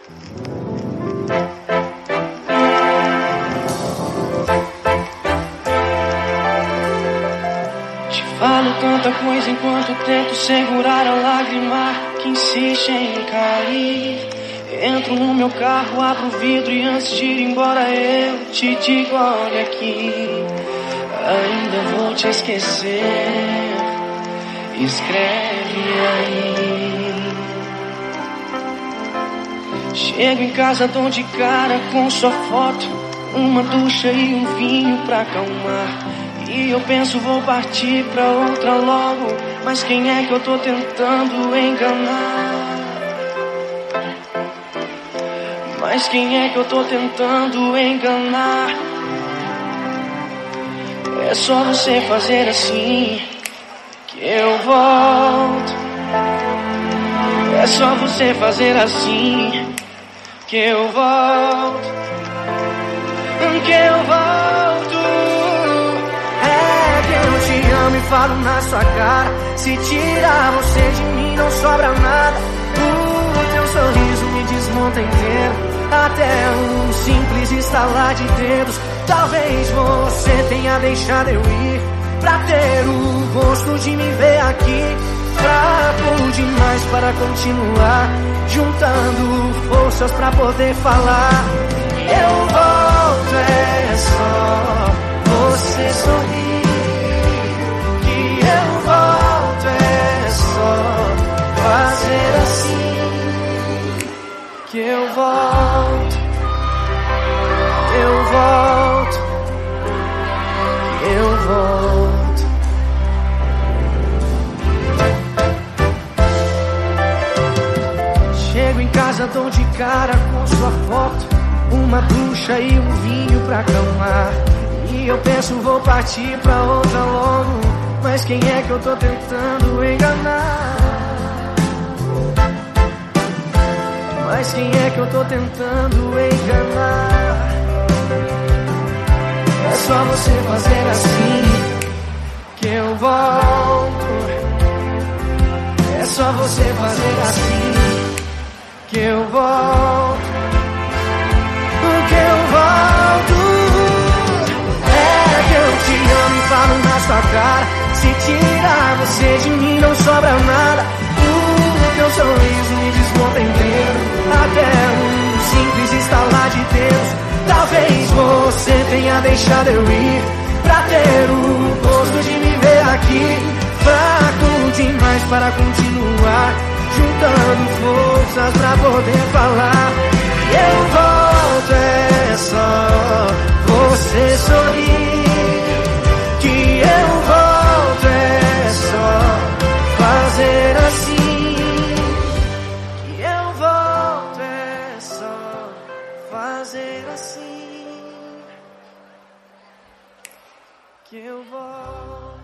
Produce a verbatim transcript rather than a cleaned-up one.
Te falo tanta coisa enquanto tento segurar a lágrima que insiste em cair. Entro no meu carro, abro o vidro e antes de ir embora eu te digo, olha aqui, ainda vou te esquecer, escreve aí. Chego em casa, dou de cara com sua foto, uma ducha e um vinho pra acalmar. E eu penso vou partir pra outra logo, mas quem é que eu tô tentando enganar? Mas quem é que eu tô tentando enganar? É só você fazer assim que eu volto. É só você fazer assim que eu volto. Que eu volto. É que eu te amo e falo na sua cara. Se tirar você de mim não sobra nada. O teu sorriso me desmonta inteiro. Até um simples estalar de dedos. Talvez você tenha deixado eu ir pra ter o gosto de me ver aqui. Fraco demais para continuar, juntando forças pra poder falar. Eu volto, é só você sorrir. Que eu volto, é só fazer assim. Que eu volto, eu volto, eu volto. Chego em casa, dou de cara com sua foto, uma ducha e um vinho pra acalmar. E eu penso vou partir pra outra logo, mas quem é que eu tô tentando enganar? Mas quem é que eu tô tentando enganar? É só você fazer assim que eu volto. É só você fazer assim que eu volto. Que eu volto. É que eu te amo e falo na sua cara. Se tirar você de mim não sobra nada. O teu sorriso me desmonta inteiro. Até um simples estalar de dedos. Talvez você tenha deixado eu ir pra ter o gosto de me ver aqui. Fraco demais para continuar, juntando forças pra poder falar. Eu volto, é só você sorrir. Que eu volto, é só fazer assim. Que eu volto, é só fazer assim. Que eu volto.